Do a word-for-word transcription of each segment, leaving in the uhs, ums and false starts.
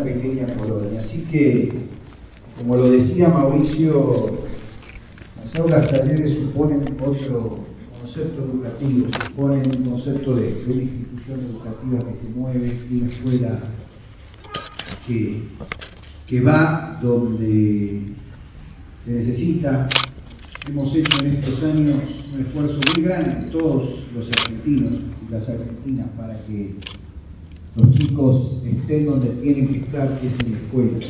pequeña colonia. Así que, como lo decía Mauricio, las aulas talleres suponen otro concepto educativo, suponen un concepto de, de una institución educativa que se mueve, de una escuela que, que va donde se necesita. Hemos hecho en estos años un esfuerzo muy grande, todos los argentinos y las argentinas, para que los chicos estén donde tienen que estar, que es en la escuela.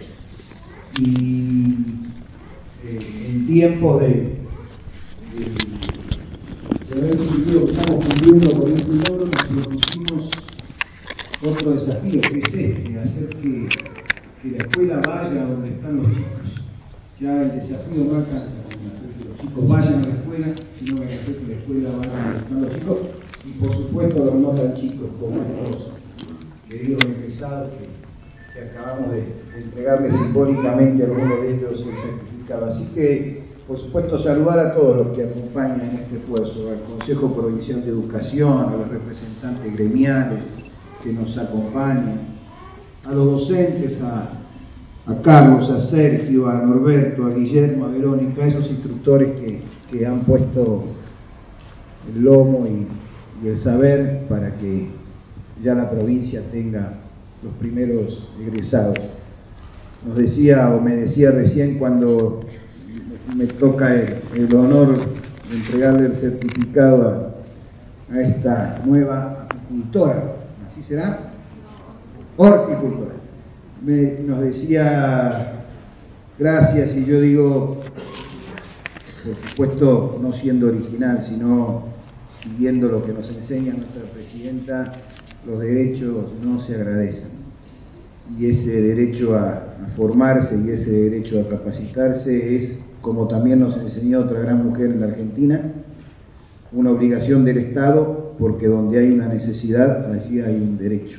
Y eh, en tiempos de, de, de haber sentido que estamos cumpliendo con este logro, nos propusimos otro desafío, que es este, hacer que, que la escuela vaya donde están los chicos. Ya el desafío no alcanza con hacer que los chicos vayan a la escuela, sino que hacer que la escuela vaya donde están los chicos, y por supuesto los no tan chicos como estos queridos egresados que, que acabamos de, de entregarles simbólicamente a algunos de ellos el certificado. Así que, por supuesto, saludar a todos los que acompañan este esfuerzo, al Consejo Provincial de Educación, a los representantes gremiales que nos acompañan, a los docentes, a, a Carlos, a Sergio, a Norberto, a Guillermo, a Verónica, a esos instructores que, que han puesto el lomo y, y el saber para que ya la provincia tenga los primeros egresados. Nos decía, o me decía recién cuando me toca el, el honor de entregarle el certificado a, a esta nueva apicultora, ¿así será? Horticultora. Me, nos decía gracias, y yo digo, por supuesto, no siendo original, sino siguiendo lo que nos enseña nuestra presidenta, los derechos no se agradecen. Y ese derecho a, a formarse y ese derecho a capacitarse es, como también nos enseñó otra gran mujer en la Argentina, una obligación del Estado, porque donde hay una necesidad, allí hay un derecho.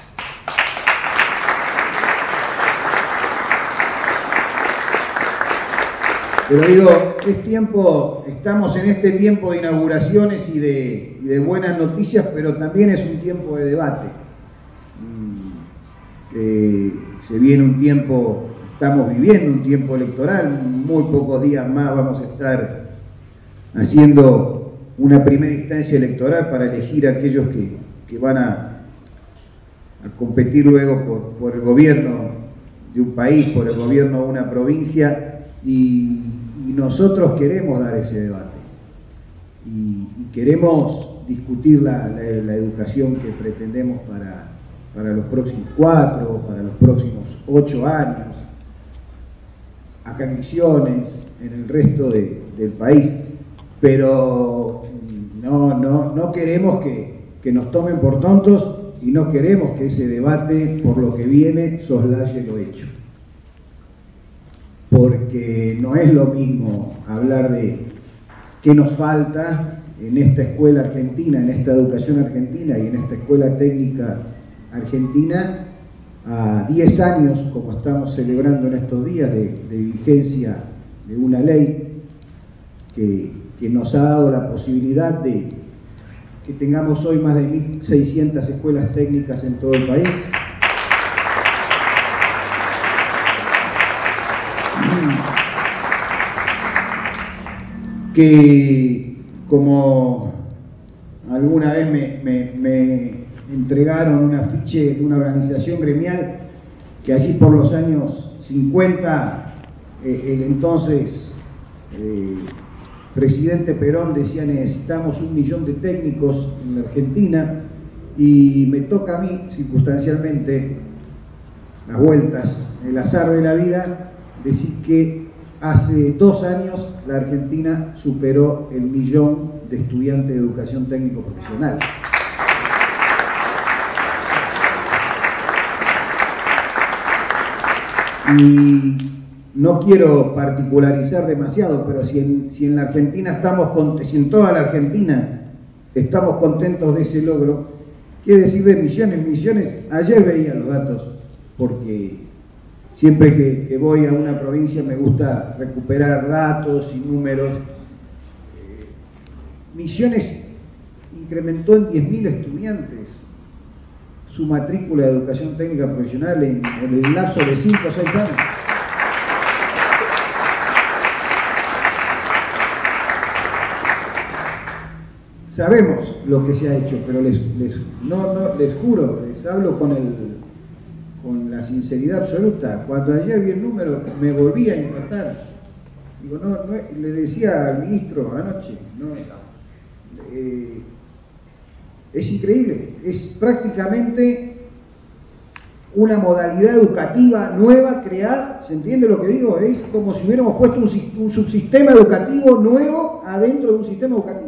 Pero digo, es tiempo, estamos en este tiempo de inauguraciones y de, y de buenas noticias, pero también es un tiempo de debate. Eh, se viene un tiempo, estamos viviendo un tiempo electoral, muy pocos días más vamos a estar haciendo una primera instancia electoral para elegir a aquellos que, que van a, a competir luego por, por el gobierno de un país, por el gobierno de una provincia, y Y nosotros queremos dar ese debate y, y queremos discutir la, la, la educación que pretendemos para, para los próximos cuatro, para los próximos ocho años, acá en Misiones, en el resto de, del país, pero no, no, no queremos que, que nos tomen por tontos y no queremos que ese debate, por lo que viene, soslaye lo hecho. Porque no es lo mismo hablar de qué nos falta en esta escuela argentina, en esta educación argentina y en esta escuela técnica argentina a diez años, como estamos celebrando en estos días, de, de vigencia de una ley que, que nos ha dado la posibilidad de que tengamos hoy más de mil seiscientas escuelas técnicas en todo el país. Que, como alguna vez me, me, me entregaron un afiche de una organización gremial, que allí por los años cincuenta eh, el entonces eh, presidente Perón decía: necesitamos un millón de técnicos en la Argentina, y me toca a mí, circunstancialmente, las vueltas, el azar de la vida, decir que hace dos años la Argentina superó el millón de estudiantes de educación técnico profesional. Y no quiero particularizar demasiado, pero si en, si en la Argentina estamos, con, si en toda la Argentina estamos contentos de ese logro, quiere decir de millones, millones. Ayer veía los datos, porque siempre que, que voy a una provincia me gusta recuperar datos y números. Eh, Misiones incrementó en diez mil estudiantes su matrícula de educación técnica profesional en, en el lapso de cinco o seis años. Sabemos lo que se ha hecho, pero les, les, no, no, les juro, les hablo con, el, con la sinceridad absoluta. Cuando ayer vi el número, me volví a impactar. Digo, no, no, le decía al ministro anoche, no, eh, es increíble, es prácticamente una modalidad educativa nueva creada, ¿se entiende lo que digo? Es como si hubiéramos puesto un, un subsistema educativo nuevo adentro de un sistema educativo.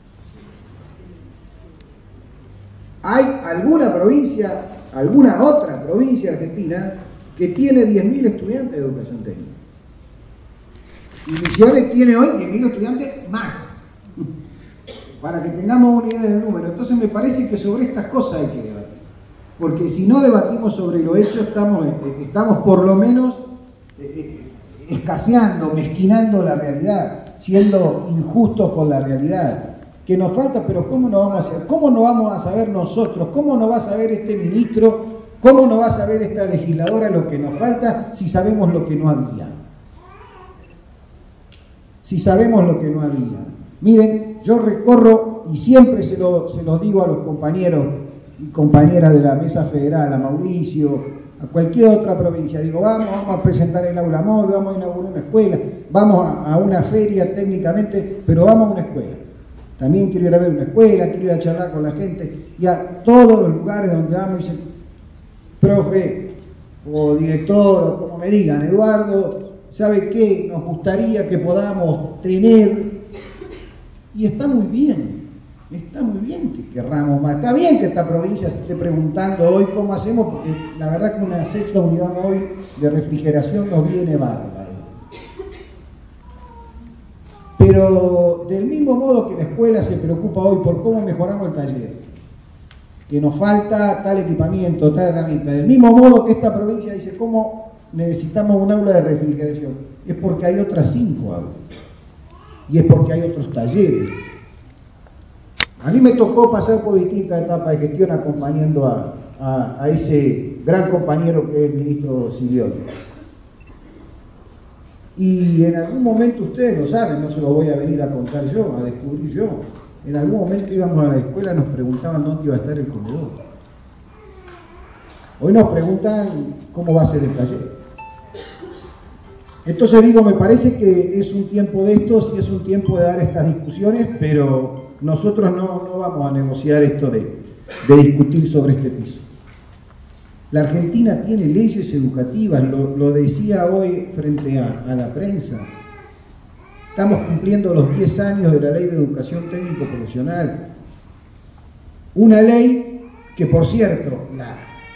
Hay alguna provincia, alguna otra provincia argentina que tiene diez mil estudiantes de educación técnica. Y Misiones tiene hoy diez mil estudiantes más, para que tengamos una idea del número. Entonces me parece que sobre estas cosas hay que debatir, porque si no debatimos sobre lo hecho, estamos, estamos por lo menos eh, escaseando, mezquinando la realidad, siendo injustos con la realidad. Que nos falta, pero ¿cómo no vamos a hacer? ¿Cómo no vamos a saber nosotros? ¿Cómo no va a saber este ministro? ¿Cómo no va a saber esta legisladora lo que nos falta si sabemos lo que no había? Si sabemos lo que no había. Miren, yo recorro y siempre se lo, se lo digo a los compañeros y compañeras de la Mesa Federal, a Mauricio, a cualquier otra provincia. Digo, vamos, vamos a presentar el aula móvil, vamos a inaugurar una escuela, vamos a, a una feria técnicamente, pero vamos a una escuela. También quiero ir a ver una escuela, quiero ir a charlar con la gente, y a todos los lugares donde vamos y dicen, profe, o director, o como me digan, Eduardo, ¿sabe qué? Nos gustaría que podamos tener, y está muy bien, está muy bien que querramos más, está bien que esta provincia se esté preguntando hoy cómo hacemos, porque la verdad que una sexta unidad móvil de refrigeración nos viene bárbaro. Pero del mismo modo que la escuela se preocupa hoy por cómo mejoramos el taller, que nos falta tal equipamiento, tal herramienta, del mismo modo que esta provincia dice cómo necesitamos un aula de refrigeración, es porque hay otras cinco aulas y es porque hay otros talleres. A mí me tocó pasar por distintas etapas de gestión acompañando a, a, a ese gran compañero que es el ministro Silioni. Y en algún momento, ustedes lo saben, no se lo voy a venir a contar yo, a descubrir yo. En algún momento íbamos a la escuela y nos preguntaban dónde iba a estar el comedor. Hoy nos preguntan cómo va a ser el taller. Entonces digo, me parece que es un tiempo de estos y es un tiempo de dar estas discusiones, pero nosotros no, no vamos a negociar esto de, de discutir sobre este piso. La Argentina tiene leyes educativas, lo, lo decía hoy frente a, a la prensa. Estamos cumpliendo los diez años de la Ley de Educación Técnico Profesional. Una ley que, por cierto, la,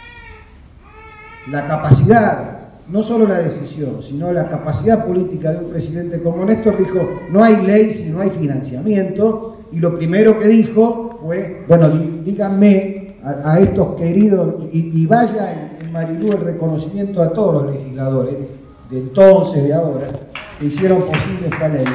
la capacidad, no solo la decisión, sino la capacidad política de un presidente como Néstor dijo, no hay ley si no hay financiamiento, y lo primero que dijo fue, bueno, dí, díganme a, a estos queridos, y, y vaya en, en Marilú el reconocimiento a todos los legisladores, de entonces, de ahora, que hicieron posible esta ley.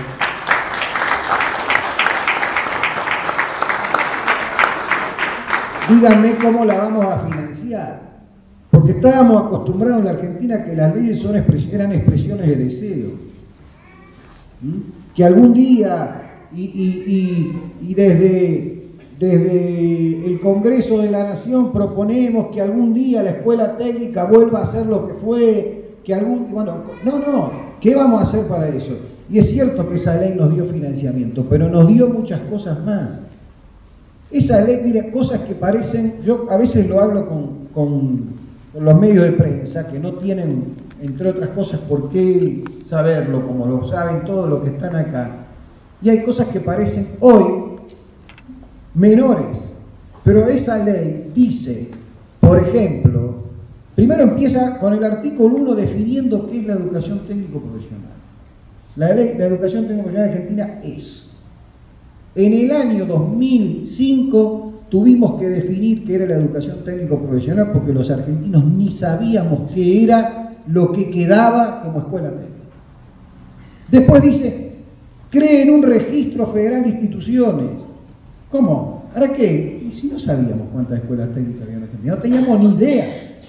Díganme cómo la vamos a financiar, porque estábamos acostumbrados en la Argentina que las leyes son expres- eran expresiones de deseo, ¿Mm? que algún día, y, y, y, y desde, desde el Congreso de la Nación proponemos que algún día la escuela técnica vuelva a ser lo que fue, que algún, bueno, no, no, ¿qué vamos a hacer para eso? Y es cierto que esa ley nos dio financiamiento, pero nos dio muchas cosas más. Esa ley, mire, cosas que parecen, yo a veces lo hablo con, con, con los medios de prensa, que no tienen, entre otras cosas, por qué saberlo, como lo saben todos los que están acá. Y hay cosas que parecen hoy menores, pero esa ley dice, por ejemplo, primero empieza con el artículo uno definiendo qué es la educación técnico-profesional. La ley, la educación técnico-profesional argentina es... En el año dos mil cinco tuvimos que definir qué era la educación técnico-profesional porque los argentinos ni sabíamos qué era lo que quedaba como escuela técnica. Después dice, creen un registro federal de instituciones. ¿Cómo? ¿Para qué? Y si no sabíamos cuántas escuelas técnicas había en Argentina. No teníamos ni idea.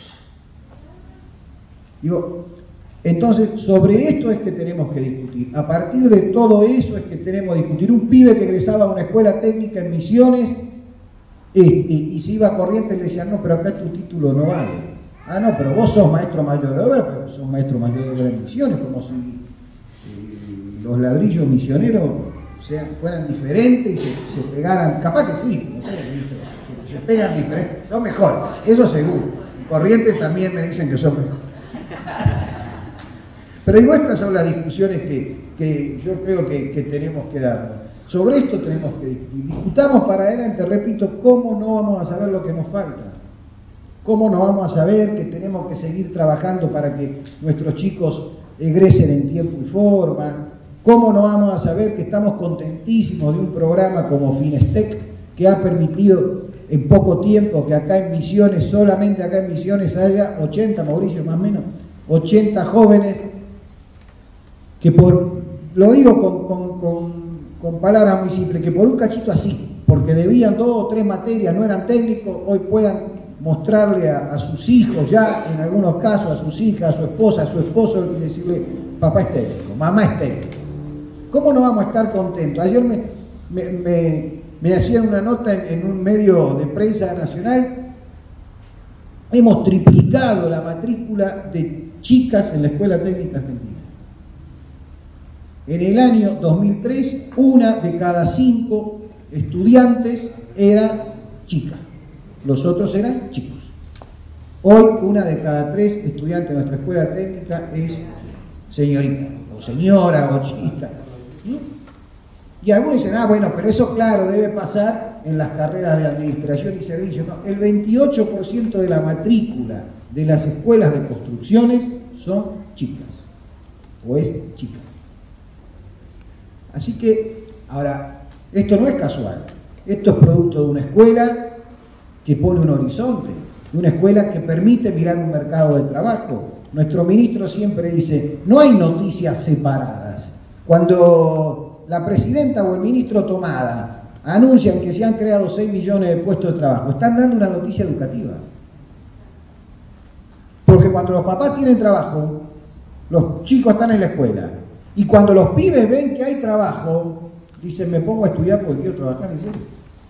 Digo, entonces, sobre esto es que tenemos que discutir. A partir de todo eso es que tenemos que discutir. Un pibe que egresaba a una escuela técnica en Misiones y, y, y se iba a Corrientes y le decían, no, pero acá tu título no vale. Ah, no, pero vos sos maestro mayor de obra, pero sos maestro mayor de obra en Misiones, como si eh, los ladrillos misioneros sean, fueran diferentes y se, se pegaran. Capaz que sí, no sé, se, se pegan diferentes, son mejor, eso seguro. En Corrientes también me dicen que son mejor. Pero digo, estas son las discusiones que, que yo creo que, que tenemos que dar. Sobre esto tenemos que discutir. Discutamos para adelante, repito, cómo no vamos a saber lo que nos falta. Cómo no vamos a saber que tenemos que seguir trabajando para que nuestros chicos egresen en tiempo y forma. Cómo no vamos a saber que estamos contentísimos de un programa como Finestec, que ha permitido en poco tiempo que acá en Misiones, solamente acá en Misiones haya ochenta, Mauricio, más o menos, ochenta jóvenes que por, lo digo con, con, con, con palabras muy simples, que por un cachito así, porque debían dos o tres materias, no eran técnicos, hoy puedan mostrarle a, a sus hijos ya, en algunos casos, a sus hijas, a su esposa, a su esposo, y decirle, papá es técnico, mamá es técnico. ¿Cómo no vamos a estar contentos? Ayer me, me, me, me hacían una nota en, en un medio de prensa nacional, hemos triplicado la matrícula de chicas en la Escuela Técnica Argentina. En el año dos mil tres, una de cada cinco estudiantes era chica, los otros eran chicos. Hoy, una de cada tres estudiantes de nuestra escuela técnica es señorita, o señora, o chiquita. Y algunos dicen, ah, bueno, pero eso, claro, debe pasar en las carreras de administración y servicios. No, el veintiocho por ciento de la matrícula de las escuelas de construcciones son chicas, o es chicas. Así que, ahora, esto no es casual, esto es producto de una escuela que pone un horizonte, de una escuela que permite mirar un mercado de trabajo. Nuestro ministro siempre dice, no hay noticias separadas. Cuando la presidenta o el ministro Tomada anuncian que se han creado seis millones de puestos de trabajo, están dando una noticia educativa. Porque cuando los papás tienen trabajo, los chicos están en la escuela. Y cuando los pibes ven que hay trabajo, dicen, me pongo a estudiar porque quiero trabajar en serio.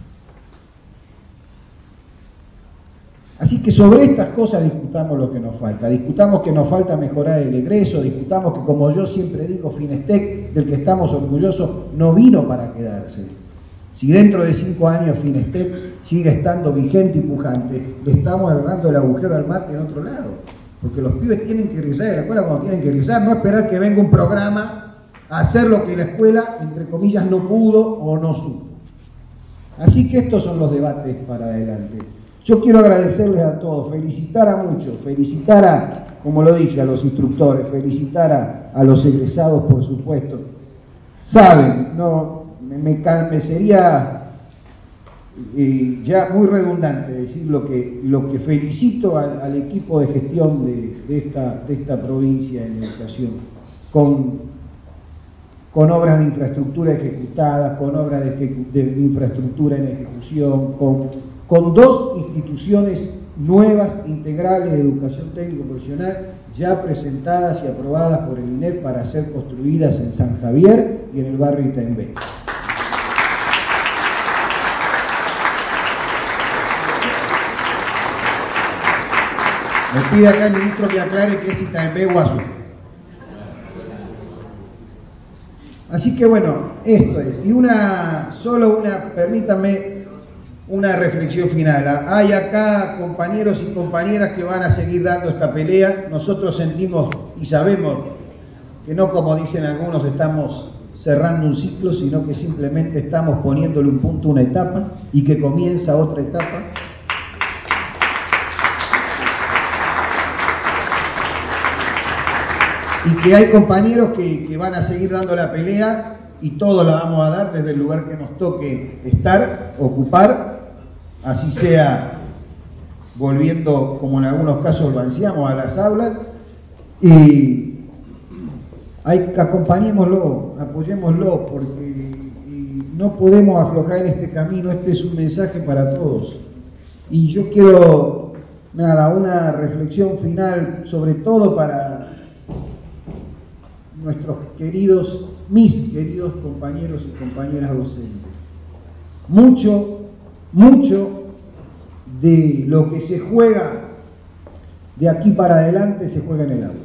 Así que sobre estas cosas discutamos lo que nos falta. Discutamos que nos falta mejorar el egreso, discutamos que, como yo siempre digo, Finestec, del que estamos orgullosos, no vino para quedarse. Si dentro de cinco años Finestec sigue estando vigente y pujante, le estamos agarrando el agujero al mate en otro lado. Porque los pibes tienen que egresar de la escuela cuando tienen que egresar, no esperar que venga un programa a hacer lo que la escuela, entre comillas, no pudo o no supo. Así que estos son los debates para adelante. Yo quiero agradecerles a todos, felicitar a muchos, felicitar a, como lo dije, a los instructores, felicitar a, a los egresados, por supuesto. Saben, no, me, me, me sería eh, ya muy redundante decir lo que, lo que felicito al, al equipo de gestión de, de, esta, de esta provincia en educación, con, con obras de infraestructura ejecutadas, con obras de, de, de infraestructura en ejecución, con, con dos instituciones nuevas, integrales de educación técnico-profesional, ya presentadas y aprobadas por el I N E T para ser construidas en San Javier y en el barrio Itaembé. Me pide acá el ministro que aclare que es Itaembé Guazú. Así que bueno, esto es. Y una, solo una, permítanme una reflexión final. Hay acá compañeros y compañeras que van a seguir dando esta pelea. Nosotros sentimos y sabemos que no, como dicen algunos, estamos cerrando un ciclo, sino que simplemente estamos poniéndole un punto a una etapa y que comienza otra etapa. Y que hay compañeros que, que van a seguir dando la pelea y todos la vamos a dar desde el lugar que nos toque estar, ocupar, así sea volviendo, como en algunos casos lo ansiamos, a las aulas, y hay, acompañémoslo, apoyémoslo, porque y no podemos aflojar en este camino. Este es un mensaje para todos. Y yo quiero nada, una reflexión final, sobre todo para nuestros queridos, mis queridos compañeros y compañeras docentes. Mucho, mucho de lo que se juega de aquí para adelante se juega en el aula.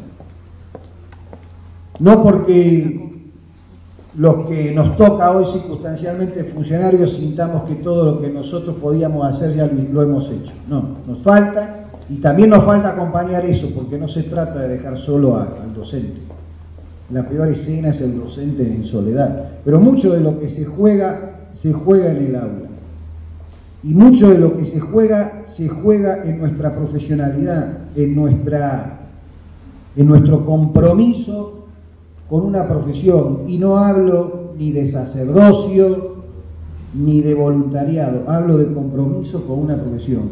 No porque los que nos toca hoy circunstancialmente funcionarios sintamos que todo lo que nosotros podíamos hacer ya lo hemos hecho. No, nos falta, y también nos falta acompañar eso, porque no se trata de dejar solo a, al docente. La peor escena es el docente en soledad, pero mucho de lo que se juega, se juega en el aula. Y mucho de lo que se juega, se juega en nuestra profesionalidad, en, nuestra, en nuestro compromiso con una profesión. Y no hablo ni de sacerdocio, ni de voluntariado, hablo de compromiso con una profesión.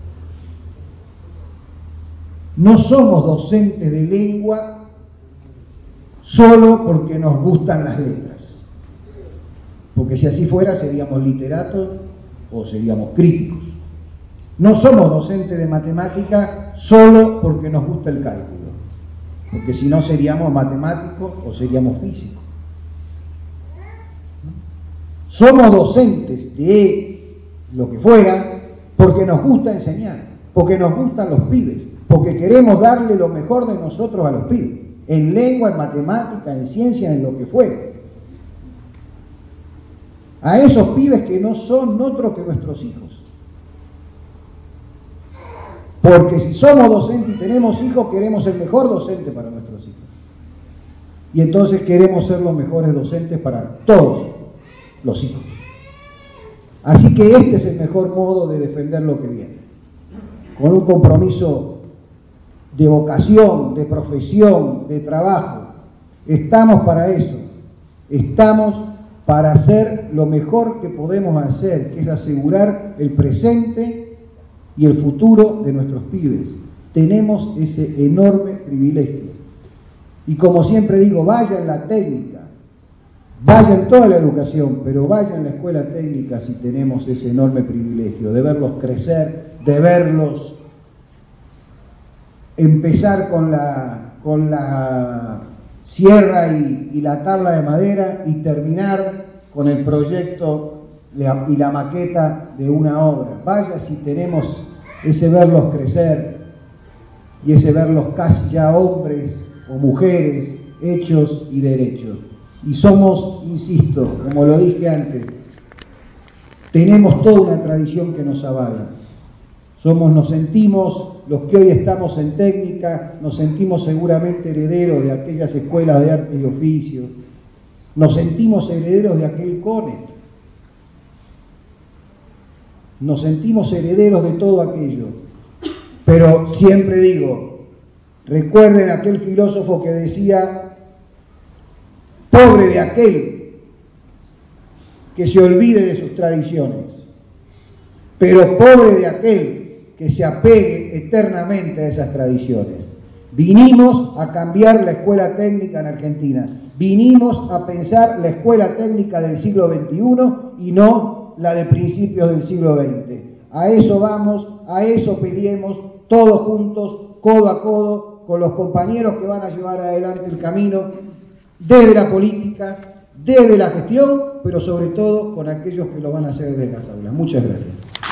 No somos docentes de lengua solo porque nos gustan las letras, porque si así fuera seríamos literatos o seríamos críticos. No somos docentes de matemática solo porque nos gusta el cálculo, porque si no seríamos matemáticos o seríamos físicos. Somos docentes de lo que fuera porque nos gusta enseñar, porque nos gustan los pibes, porque queremos darle lo mejor de nosotros a los pibes, en lengua, en matemática, en ciencia, en lo que fuera. A esos pibes que no son otros que nuestros hijos. Porque si somos docentes y tenemos hijos, queremos el mejor docente para nuestros hijos. Y entonces queremos ser los mejores docentes para todos los hijos. Así que este es el mejor modo de defender lo que viene. Con un compromiso de vocación, de profesión, de trabajo. Estamos para eso. Estamos para hacer lo mejor que podemos hacer, que es asegurar el presente y el futuro de nuestros pibes. Tenemos ese enorme privilegio. Y como siempre digo, vaya en la técnica, vaya en toda la educación, pero vaya en la escuela técnica si tenemos ese enorme privilegio de verlos crecer, de verlos empezar con la, con la sierra y, y la tabla de madera y terminar con el proyecto y la maqueta de una obra. Vaya si tenemos ese verlos crecer y ese verlos casi ya hombres o mujeres hechos y derechos. Y somos, insisto, como lo dije antes, tenemos toda una tradición que nos avala. Somos, nos sentimos, los que hoy estamos en técnica, nos sentimos seguramente herederos de aquellas escuelas de arte y oficio, nos sentimos herederos de aquel CONET, nos sentimos herederos de todo aquello, pero siempre digo, recuerden aquel filósofo que decía, pobre de aquel que se olvide de sus tradiciones, pero pobre de aquel que se apegue eternamente a esas tradiciones. Vinimos a cambiar la escuela técnica en Argentina, vinimos a pensar la escuela técnica del siglo veintiuno y no la de principios del siglo veinte. A eso vamos, a eso peleemos, todos juntos, codo a codo, con los compañeros que van a llevar adelante el camino, desde la política, desde la gestión, pero sobre todo con aquellos que lo van a hacer desde las aulas. Muchas gracias.